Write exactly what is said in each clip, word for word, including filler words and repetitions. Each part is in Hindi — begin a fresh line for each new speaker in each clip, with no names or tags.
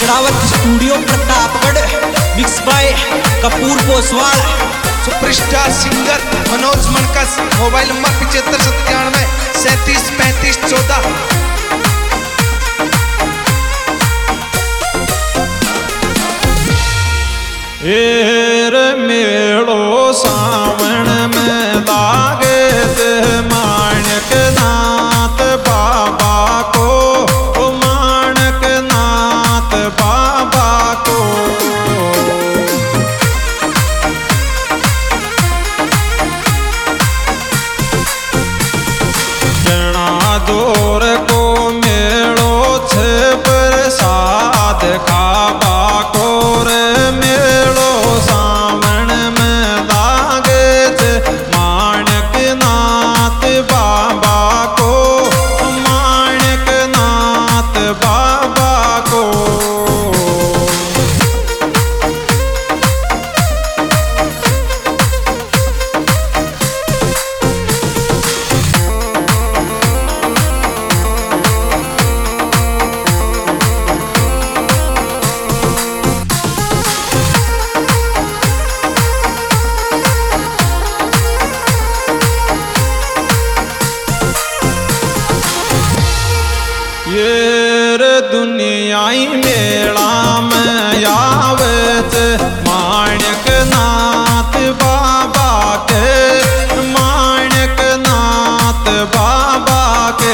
चढ़ावत studio Pratapgarh, mix by Kapoor Poswal.
Superstar singer Manoj Mankas. Mobile number पिछहत्तर सत्तानवे सैंतीस पैंतीस चौदह।
एर मेड़ो सावण में लागे ते माणक नाथ बाबा को, ओ माणक नाथ बाबा को। जना जोर को मेड़ो छे प्रसाद खाबा को रे। मेड़ो सावण में लागे छे माणक नाथ बाबा को, माणक नाथ बाबा को। ये रे दुनियाई मेला में आवे छे माणक नाथ बाबा के, माणक नाथ बाबा के।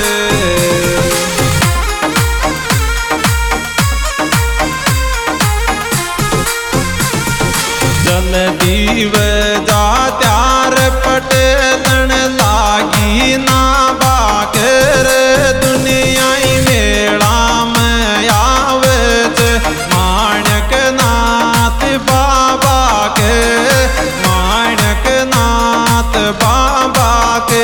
जल दीवे जा त्यार पटेलन लागी ना बाके रे। दुनियाई मेला में आवे छे माणक नाथ बाबा के, माणक नाथ बाबा के।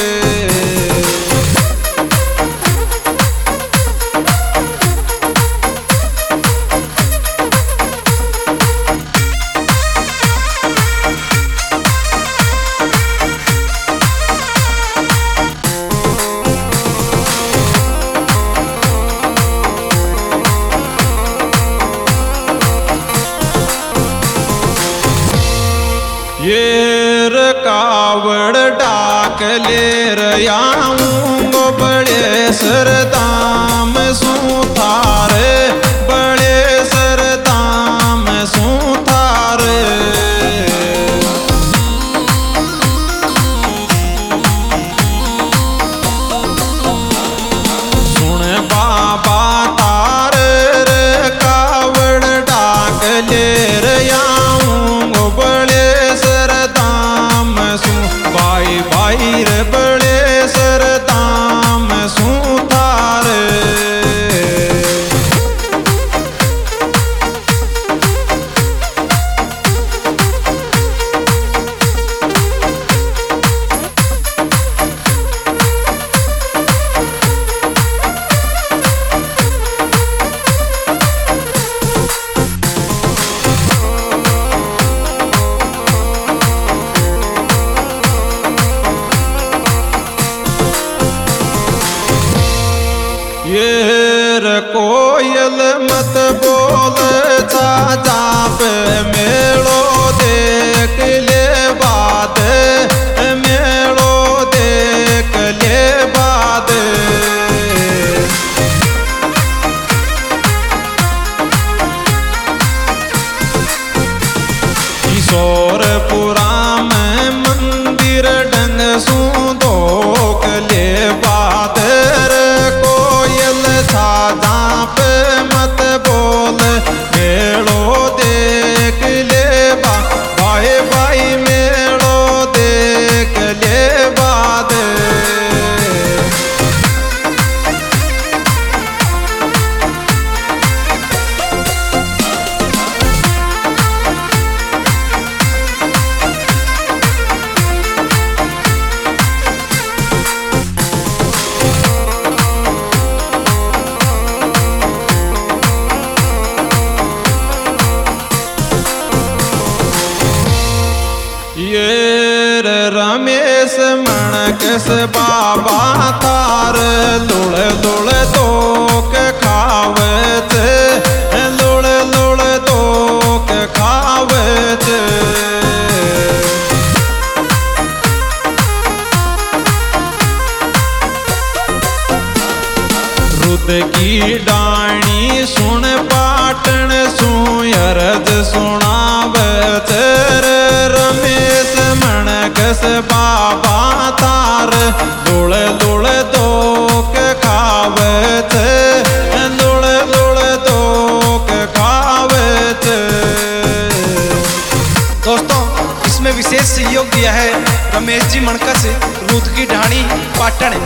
ये रे कावड़ डाक ले रयाऊंगो बड़े सरदाम सुथारे, बड़े सरदाम सुथारे। सुन बाबा तारे रे कावड़ डाक ले रयाऊंगो बड़े सरदाम सु। भाई भाई रे बड़े सरदाम सुथारे। ये रे कोयल मत बोल चाचा पे मेड़ो देख ले बाद, मेड़ो देख ले बाद। किशोरपुरा में मंदिर ढंग सू धोक ले बाद रे। कोयल छाजा पे मत बोल मेड़ो देख ले बा, भाई भाई मेड़ो देख ले बाद। ये रमेश मणकस बाबा तार लुड़ लुड़ तो के खावे थे। की डाणी सुन पाटन सू अरज सुनावे तेरे रमेश मणकस बाबा तार दुल दुल दो के खावे थे दुल दुल दो के खावे थे।
दोस्तों इसमें विशेष सहयोग दिया है रमेश जी मणकस रूत की ढाणी पाटन।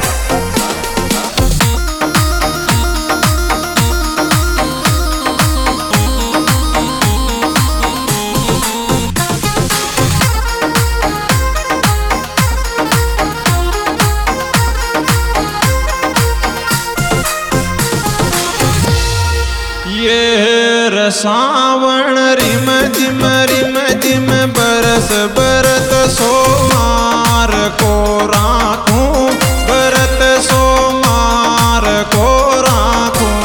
ये रसावण रिम जिम रिम जिम बरस बरत सोमार को राखूं बरत सोमार को राखूं।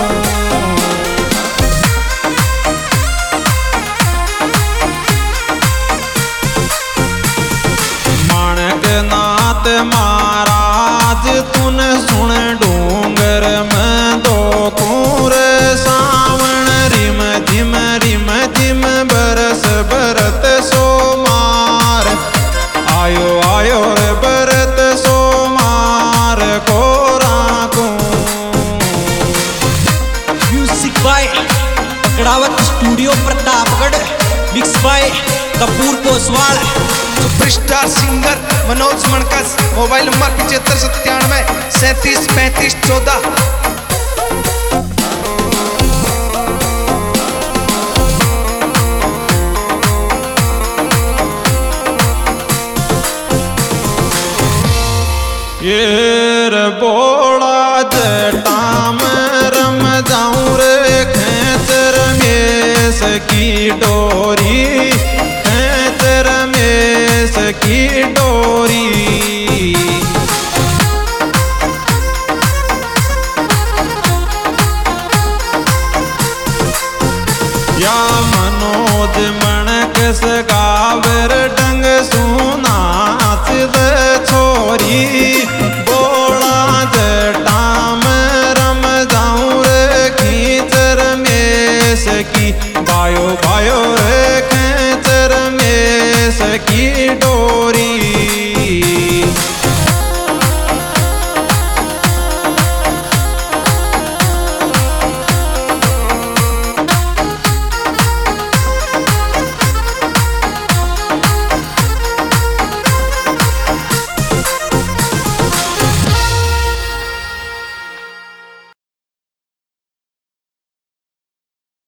माणक नाथ महाराज तुन सुन डूंगर में दो कूर जिम रिम जिम बरस बरत सोमार आयो आयो रे बरत सोमार को राखूं।
म्यूजिक बाय पकड़ावत studio Pratapgarh, mix by Kapoor Poswal.
Superstar singer Manoj Mankas, mobile number पिछहत्तर सत्तानवे सैंतीस पैंतीस चौदह।
ये रे बो